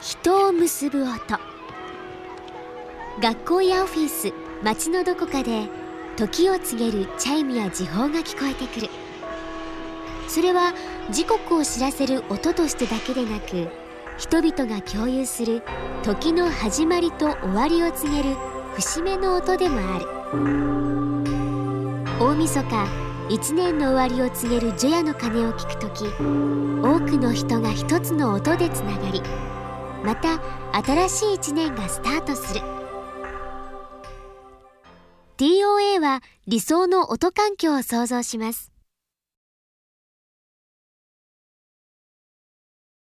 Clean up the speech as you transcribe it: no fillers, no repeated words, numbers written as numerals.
人を結ぶ音。学校やオフィス、街のどこかで時を告げるチャイムや時報が聞こえてくる。それは時刻を知らせる音としてだけでなく、人々が共有する時の始まりと終わりを告げる節目の音でもある。大晦日、一年の終わりを告げる除夜の鐘を聞くとき、多くの人が一つの音でつながり、また新しい一年がスタートする。 TOA は理想の音環境を創造します。